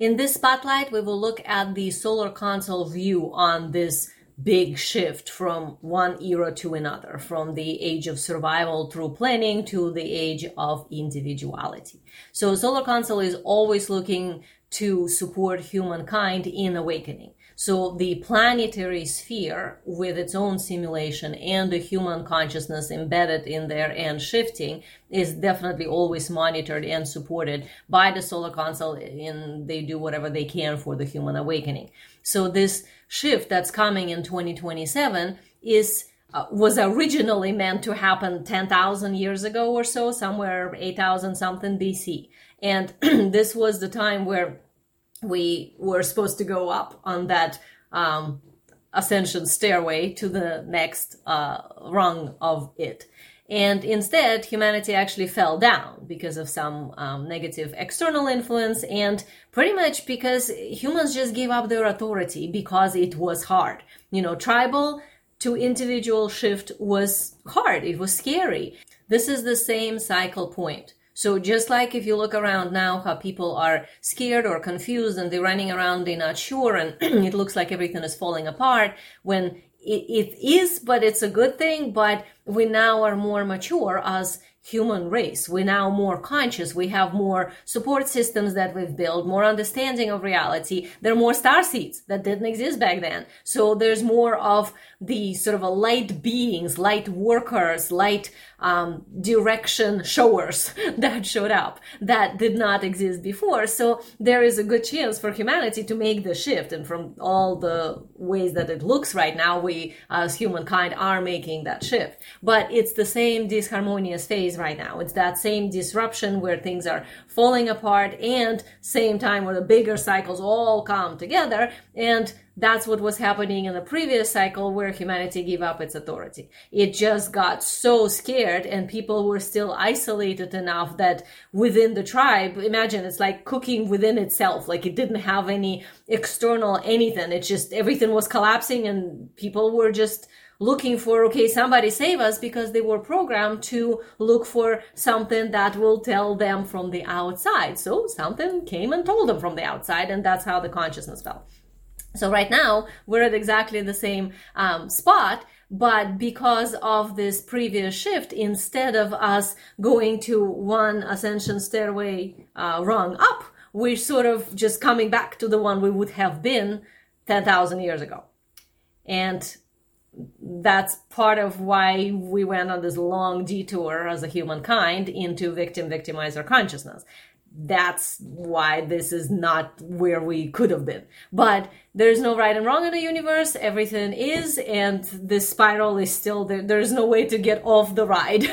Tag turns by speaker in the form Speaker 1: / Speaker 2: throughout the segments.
Speaker 1: In this spotlight, we will look at the solar console view on this big shift from one era to another, from the age of survival through planning to the age of individuality. So solar console is always looking to support humankind in awakening. So the planetary sphere with its own simulation and the human consciousness embedded in there and shifting is definitely always monitored and supported by the solar console, and they do whatever they can for the human awakening. So this shift that's coming in 2027 was originally meant to happen 10,000 years ago or so, somewhere 8,000 something BC. And this was the time where we were supposed to go up on that ascension stairway to the next rung of it. And instead, humanity actually fell down because of some negative external influence, and pretty much because humans just gave up their authority because it was hard. Tribal to individual shift was hard. It was scary. This is the same cycle point. So just like if you look around now, how people are scared or confused and they're running around, they're not sure, and it looks like everything is falling apart, when it is, but it's a good thing. But we now are more mature as human race. We're now more conscious. We have more support systems that we've built, more understanding of reality. There are more star seeds that didn't exist back then. So there's more of the sort of a light beings, light workers, light direction showers that showed up that did not exist before. So there is a good chance for humanity to make the shift. And from all the ways that it looks right now, we as humankind are making that shift. But it's the same disharmonious phase right now. It's that same disruption where things are falling apart, and same time where the bigger cycles all come together. And that's what was happening in the previous cycle, where humanity gave up its authority. It just got so scared, and people were still isolated enough that within the tribe, imagine it's like cooking within itself. Like it didn't have any external anything. It just, everything was collapsing, and people were just looking for, okay, somebody save us, because they were programmed to look for something that will tell them from the outside. So something came and told them from the outside, and that's how the consciousness fell. So right now, we're at exactly the same spot, but because of this previous shift, instead of us going to one ascension stairway rung up, we're sort of just coming back to the one we would have been 10,000 years ago. And that's part of why we went on this long detour as a humankind into victim-victimizer consciousness. That's why this is not where we could have been. But there's no right and wrong in the universe. Everything is, and this spiral is still there. There's no way to get off the ride.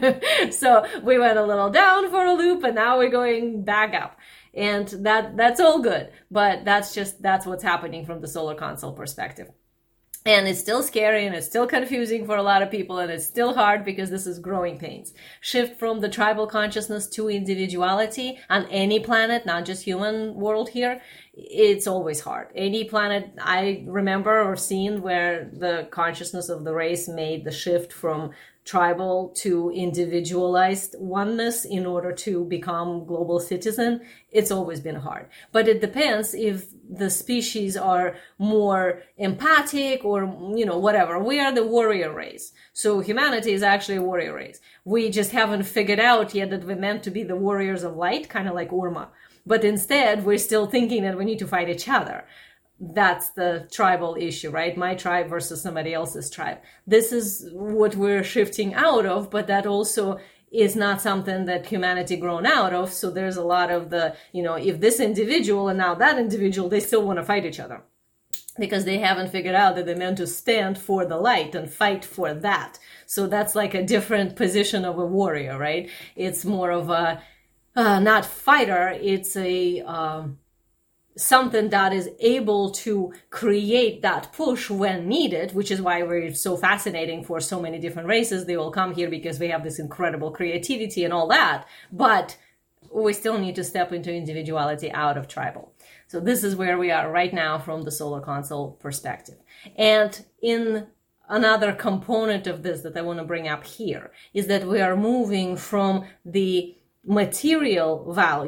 Speaker 1: So we went a little down for a loop, and now we're going back up. And that's all good. But that's what's happening from the solar console perspective. And it's still scary, and it's still confusing for a lot of people, and it's still hard because this is growing pains. Shift from the tribal consciousness to individuality on any planet, not just human world here, it's always hard. Any planet I remember or seen where the consciousness of the race made the shift from tribal to individualized oneness in order to become global citizen, it's always been hard. But it depends if the species are more empathic or, whatever. We are the warrior race. So humanity is actually a warrior race. We just haven't figured out yet that we're meant to be the warriors of light, kind of like Urma. But instead, we're still thinking that we need to fight each other. That's the tribal issue, right? My tribe versus somebody else's tribe. This is what we're shifting out of, but that also is not something that humanity grown out of. So there's a lot of the, if this individual and now that individual, they still want to fight each other because they haven't figured out that they're meant to stand for the light and fight for that. So that's like a different position of a warrior, right? It's more of a, not fighter, it's a, something that is able to create that push when needed, which is why we're so fascinating for so many different races. They all come here because we have this incredible creativity and all that, but we still need to step into individuality out of tribal. So this is where we are right now from the solar console perspective. And in another component of this that I want to bring up here is that we are moving from the material value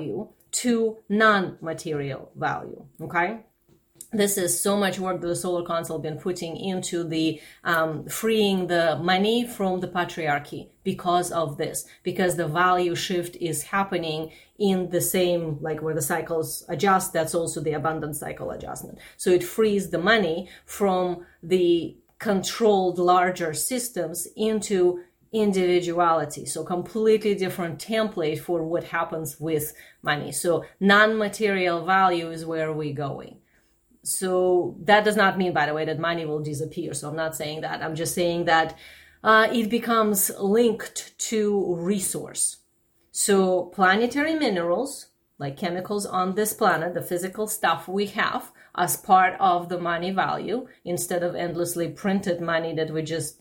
Speaker 1: to non-material value. Okay. This is so much work that the Solar Council been putting into the freeing the money from the patriarchy because of this, because the value shift is happening in the same, like where the cycles adjust, that's also the abundance cycle adjustment. So it frees the money from the controlled larger systems into individuality. So completely different template for what happens with money. So non-material value is where we're going. So that does not mean, by the way, that money will disappear. So I'm not saying that. I'm just saying that it becomes linked to resource. So planetary minerals, like chemicals on this planet, the physical stuff we have as part of the money value, instead of endlessly printed money that we just,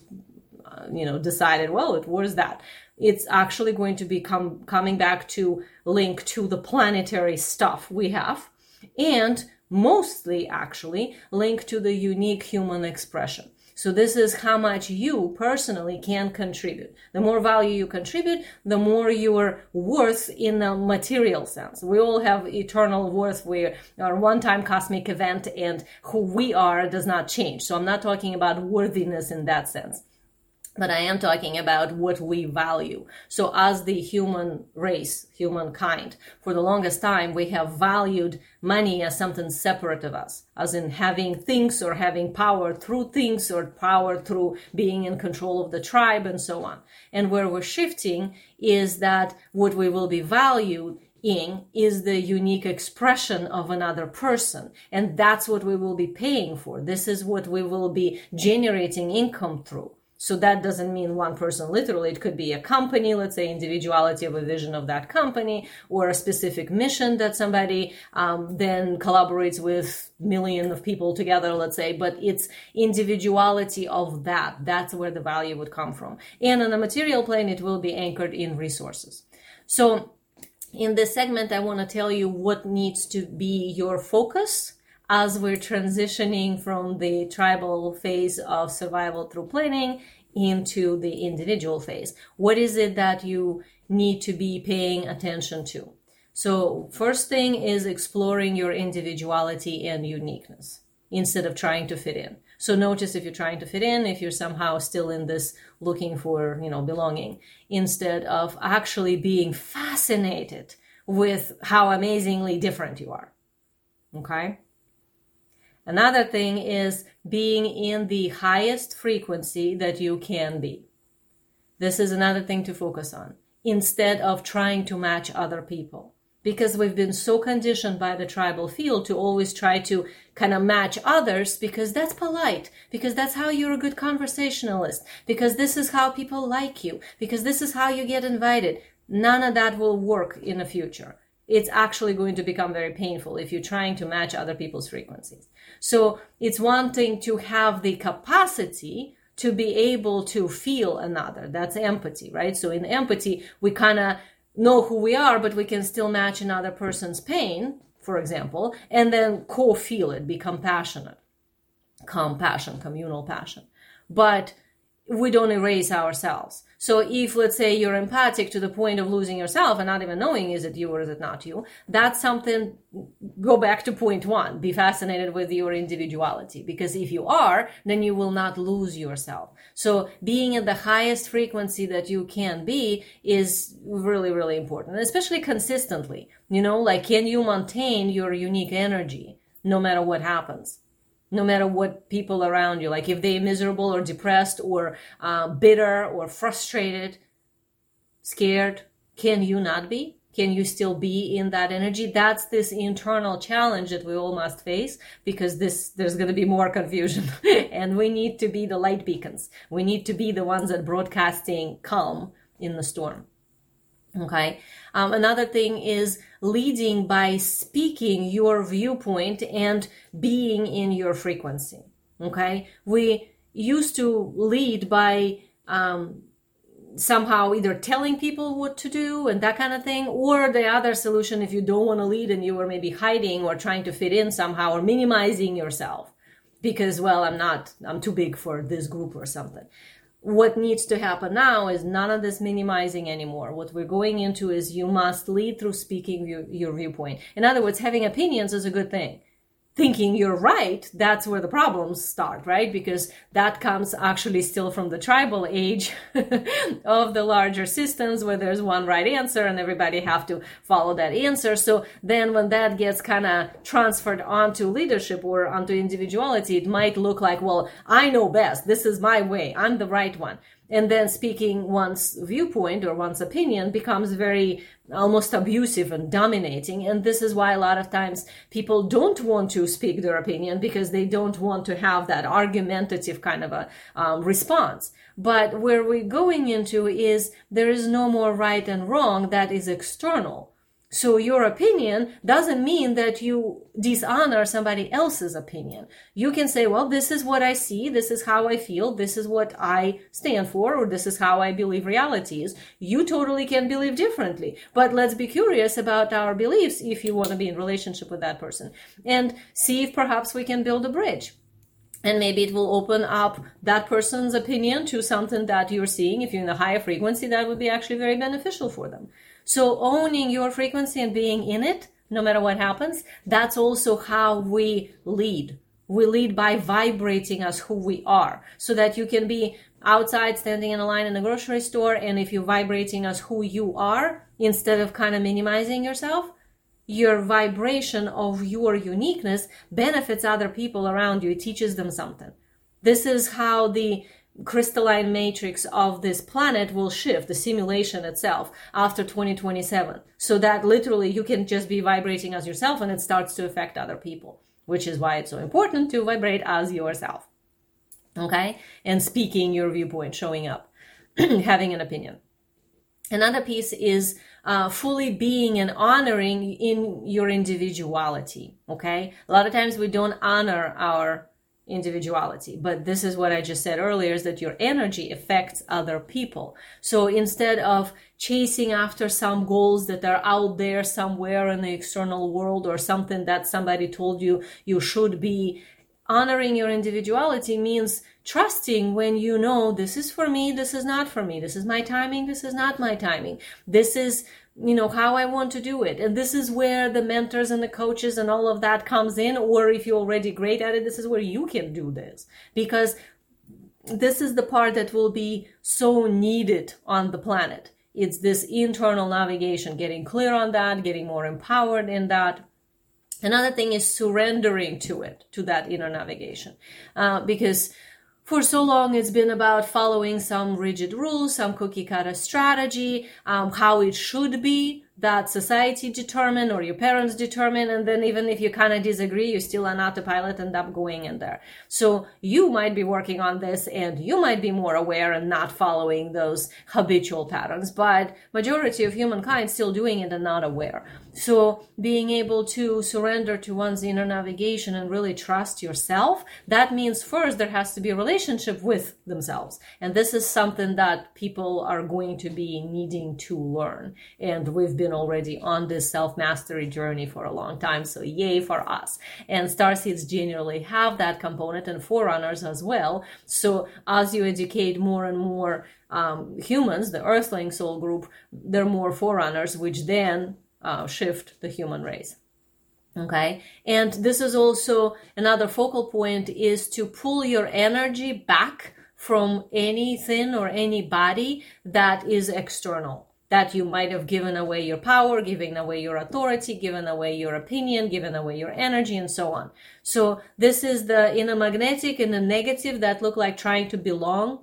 Speaker 1: decided, well, where's that? It's actually going to be coming back to link to the planetary stuff we have, and mostly actually linked to the unique human expression. So this is how much you personally can contribute. The more value you contribute, the more your worth in a material sense. We all have eternal worth. We are one-time cosmic event, and who we are does not change. So I'm not talking about worthiness in that sense, but I am talking about what we value. So as the human race, humankind, for the longest time, we have valued money as something separate of us, as in having things or having power through things or power through being in control of the tribe and so on. And where we're shifting is that what we will be valued in is the unique expression of another person. And that's what we will be paying for. This is what we will be generating income through. So that doesn't mean one person literally. It could be a company, let's say individuality of a vision of that company, or a specific mission that somebody then collaborates with millions of people together, let's say. But it's individuality of that. That's where the value would come from. And on a material plane, it will be anchored in resources. So in this segment, I want to tell you what needs to be your focus as we're transitioning from the tribal phase of survival through planning into the individual phase. What is it that you need to be paying attention to? So first thing is exploring your individuality and uniqueness instead of trying to fit in. So notice if you're trying to fit in, if you're somehow still in this looking for, belonging, instead of actually being fascinated with how amazingly different you are. Okay? Another thing is being in the highest frequency that you can be. This is another thing to focus on, instead of trying to match other people. Because we've been so conditioned by the tribal field to always try to kind of match others, because that's polite, because that's how you're a good conversationalist, because this is how people like you, because this is how you get invited. None of that will work in the future. It's actually going to become very painful if you're trying to match other people's frequencies. So it's one thing to have the capacity to be able to feel another. That's empathy, right? So in empathy, we kind of know who we are, but we can still match another person's pain, for example, and then co-feel it, be compassionate. Compassion, communal passion. But we don't erase ourselves. So if, let's say, you're empathic to the point of losing yourself and not even knowing is it you or is it not you, that's something, go back to point one, be fascinated with your individuality. Because if you are, then you will not lose yourself. So being at the highest frequency that you can be is really, really important, especially consistently. Can you maintain your unique energy no matter what happens? No matter what people around you, like if they're miserable or depressed or bitter or frustrated, scared, can you not be? Can you still be in that energy? That's this internal challenge that we all must face, because there's going to be more confusion and we need to be the light beacons. We need to be the ones that broadcasting calm in the storm. Okay. Another thing is leading by speaking your viewpoint and being in your frequency. Okay. We used to lead by somehow either telling people what to do and that kind of thing, or the other solution, if you don't want to lead and you are maybe hiding or trying to fit in somehow or minimizing yourself because, well, I'm too big for this group or something. what needs to happen now is none of this minimizing anymore. What we're going into is you must lead through speaking your viewpoint. In other words, having opinions is a good thing. Thinking you're right, that's where the problems start, right? Because that comes actually still from the tribal age of the larger systems where there's one right answer and everybody have to follow that answer. So then when that gets kind of transferred onto leadership or onto individuality, it might look like, well, I know best. This is my way. I'm the right one. And then speaking one's viewpoint or one's opinion becomes very almost abusive and dominating. And this is why a lot of times people don't want to speak their opinion because they don't want to have that argumentative kind of a response. But where we're going into is there is no more right and wrong that is external. So your opinion doesn't mean that you dishonor somebody else's opinion. You can say, well, this is what I see, this is how I feel, this is what I stand for, or this is how I believe reality is. You totally can believe differently. But let's be curious about our beliefs if you want to be in relationship with that person. And see if perhaps we can build a bridge. And maybe it will open up that person's opinion to something that you're seeing. If you're in a higher frequency, that would be actually very beneficial for them. So owning your frequency and being in it, no matter what happens, that's also how we lead. We lead by vibrating as who we are, so that you can be outside standing in a line in a grocery store, and if you're vibrating as who you are, instead of kind of minimizing yourself, your vibration of your uniqueness benefits other people around you. It teaches them something. This is how the crystalline matrix of this planet will shift, the simulation itself, after 2027. So that literally you can just be vibrating as yourself and it starts to affect other people, which is why it's so important to vibrate as yourself. Okay? And speaking your viewpoint, showing up, having an opinion. Another piece is fully being and honoring in your individuality. Okay? A lot of times we don't honor our individuality, but this is what I just said earlier, is that your energy affects other people. So instead of chasing after some goals that are out there somewhere in the external world or something that somebody told you you should be, honoring your individuality means trusting when you know this is for me, this is not for me, this is my timing, this is not my timing, this is how I want to do it. And this is where the mentors and the coaches and all of that comes in. Or if you're already great at it, this is where you can do this, because this is the part that will be so needed on the planet. It's this internal navigation, getting clear on that, getting more empowered in that. Another thing is surrendering to it, to that inner navigation, because for so long, it's been about following some rigid rules, some cookie cutter strategy, how it should be, that society determined or your parents determined. And then even if you kind of disagree, you still on autopilot end up going in there. So you might be working on this and you might be more aware and not following those habitual patterns, but majority of humankind still doing it and not aware. So being able to surrender to one's inner navigation and really trust yourself, that means first there has to be a relationship with themselves. And this is something that people are going to be needing to learn. And we've been already on this self-mastery journey for a long time. So yay for us. And starseeds generally have that component, and forerunners as well. So as you educate more and more humans, the Earthling soul group, they're more forerunners, which then shift the human race. Okay. And this is also another focal point, is to pull your energy back from anything or anybody that is external, that you might have given away your power, given away your authority, given away your opinion, given away your energy, and so on. So this is the inner magnetic and the negative that look like trying to belong,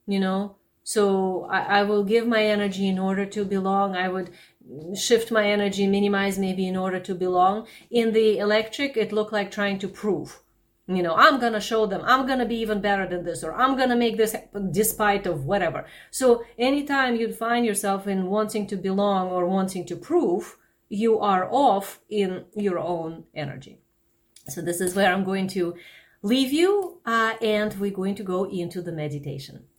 Speaker 1: So I will give my energy in order to belong. I would shift my energy, minimize maybe in order to belong. In the electric, it looked like trying to prove. I'm going to show them, I'm going to be even better than this, or I'm going to make this happen despite of whatever. So anytime you'd find yourself in wanting to belong or wanting to prove, you are off in your own energy. So this is where I'm going to leave you, and we're going to go into the meditation.